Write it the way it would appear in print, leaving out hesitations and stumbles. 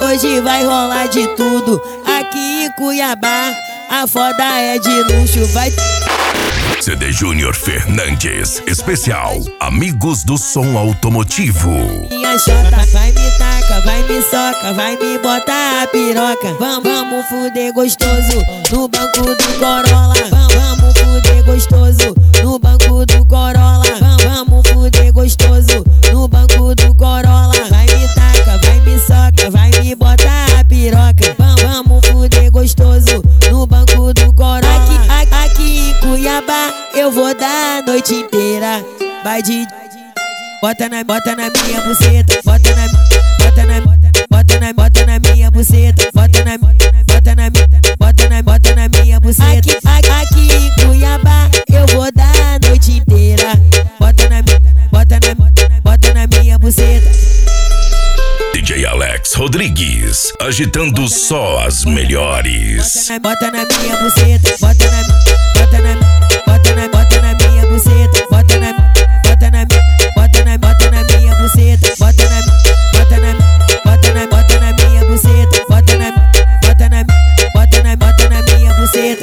hoje vai rolar de tudo. Aqui em Cuiabá, a foda é de luxo, vai. CD Júnior Fernandes, especial Amigos do Som Automotivo. Minha chota vai me taca, vai me soca, vai me botar a piroca. Vamos fuder gostoso no banco do Corolla. Vamos fuder gostoso no banco do Corolla. Vamos fuder gostoso no banco do Corolla. Vai me taca, vai me soca, vai me botar a piroca. Vamos fuder gostoso no banco do Corolla. Aqui em Cuiabá eu vou dar a noite inteira. Vai de bota na minha buceta, bota na minha buceta, bota na minha buceta. Aqui em Cuiabá eu vou dar a noite inteira. Bota na minha buceta. DJ Alex Rodrigues, agitando só as melhores. Bota na minha buceta.